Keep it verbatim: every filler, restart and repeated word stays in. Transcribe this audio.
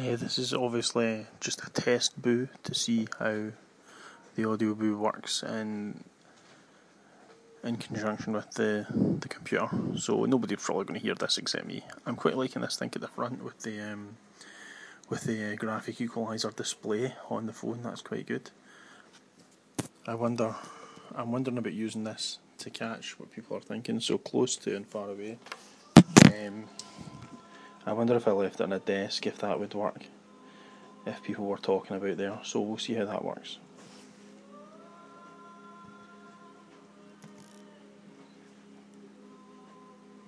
Uh, this is obviously just a test boo to see how the audio boo works in in conjunction with the the computer. So nobody's probably going to hear this except me. I'm quite liking this thing at the front with the um, with the uh, graphic equalizer display on the phone. That's quite good. I wonder, I'm wondering about using this to catch what people are thinking. So close to and far away. Um, I wonder if I left it on a desk if that would work. If people were talking about there. So we'll see how that works.